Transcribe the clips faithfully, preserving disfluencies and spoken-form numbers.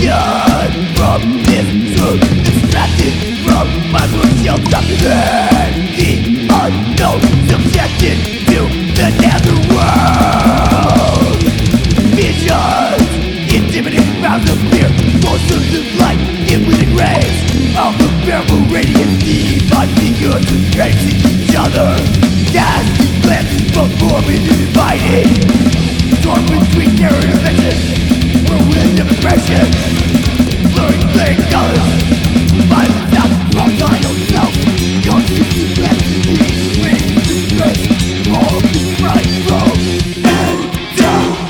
from this truth, distracted from my personal document. The unknown, subjected to the netherworld. Visions, intimidating crowds of fear, forces of light, infinite rays of unbearable radiance. Demon figures facing each other, casting glances both morbid and inviting. Torn between terror and vision, whirlwind of aggression, blurring clear colors, violence out from my own self. Consciously left to me, waiting to break all the right from end to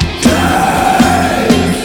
days.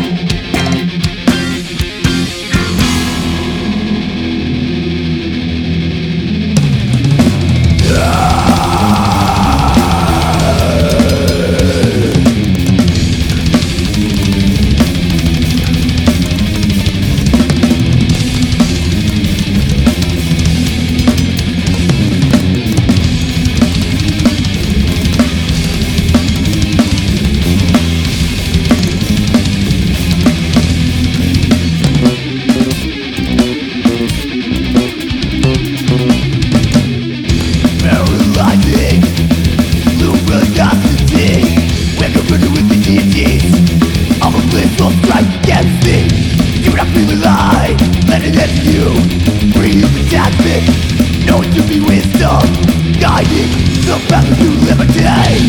Known to be wisdom, guiding the path to liberty.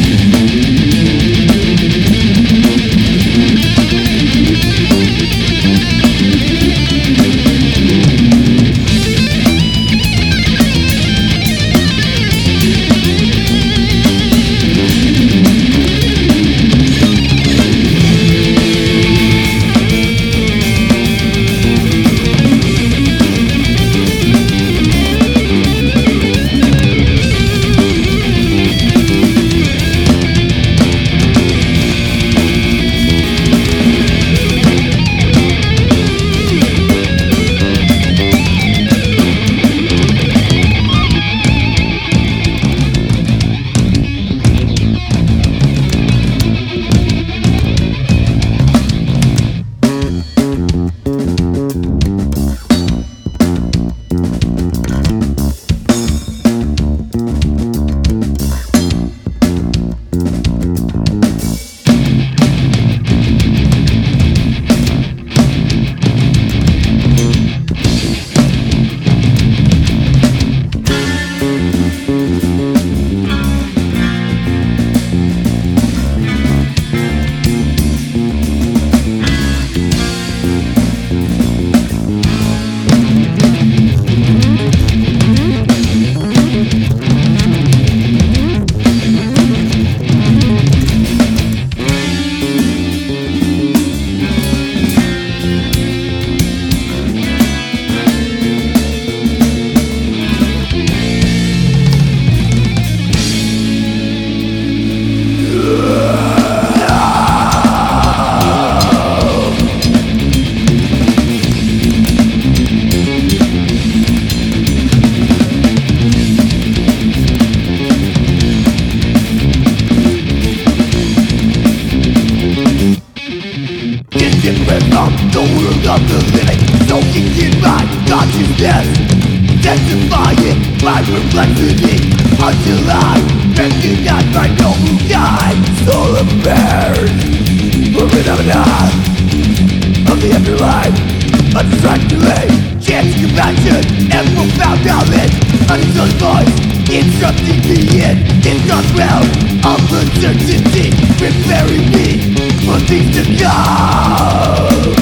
The world of the living, soaking in my consciousness, intensifying my perplexity until I recognize my noble guide. Soul impaired, for phenomena of the afterlife, abstractly, chance compassion and profound knowledge. Unsung voice, instructing me in this dark realm of uncertainty, preparing me for things to come.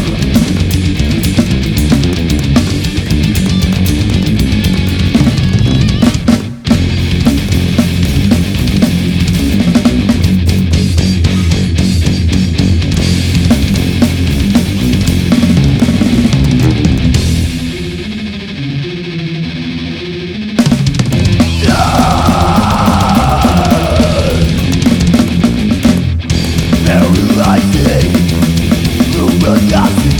Paralyzing, luminosity.